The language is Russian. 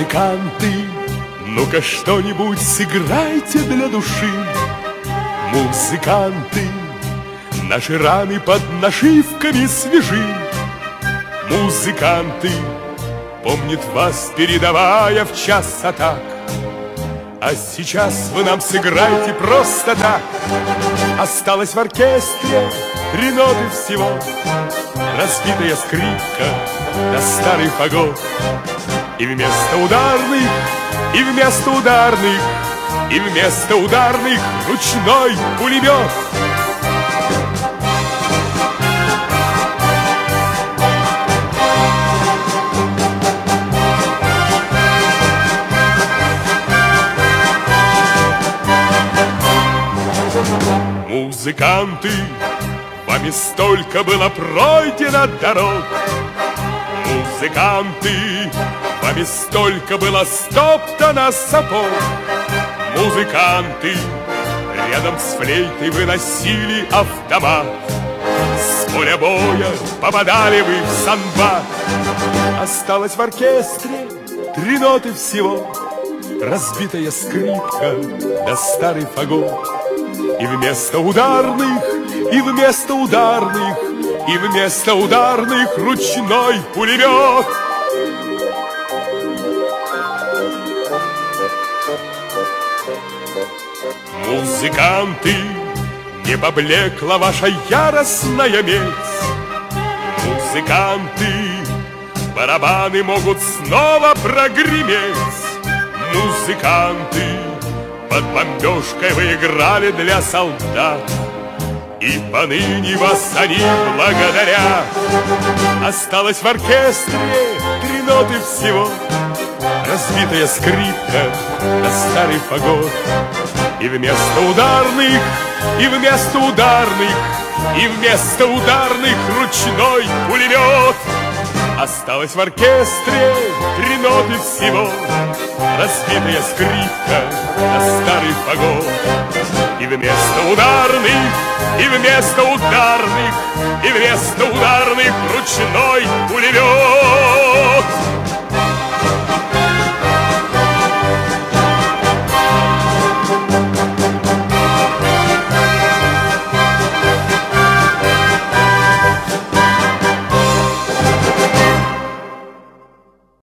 Музыканты, ну-ка что-нибудь сыграйте для души. Музыканты, наши раны под нашивками свежи. Музыканты, помнит вас, передавая в час атак. А сейчас вы нам сыграйте просто так. Осталось в оркестре 3 ноты всего, разбитая скрипка да старый фагот. И вместо ударных, и вместо ударных, и вместо ударных ручной пулемет. Музыканты, вами столько было пройдено дорог. Музыканты, вами столько было стоптано сапог. Музыканты, рядом с флейтой выносили автомат. С поля боя попадали вы в санбат. Осталось в оркестре 3 ноты всего, разбитая скрипка да старый фагот. И вместо ударных, и вместо ударных, и вместо ударных ручной пулемет. Музыканты, не поблекла ваша яростная месть. Музыканты, барабаны могут снова прогреметь. Музыканты, под бомбежкой вы играли для солдат, и поныне вас они благодарят. Осталось в оркестре 3 ноты всего, разбитая скрипка да старый фагот. И вместо ударных, и вместо ударных, и вместо ударных ручной пулемет. Осталось в оркестре 3 ноты всего, разбитая скрипка да старый фагот. И вместо ударных, и вместо ударных, и вместо ударных ручной пулемет.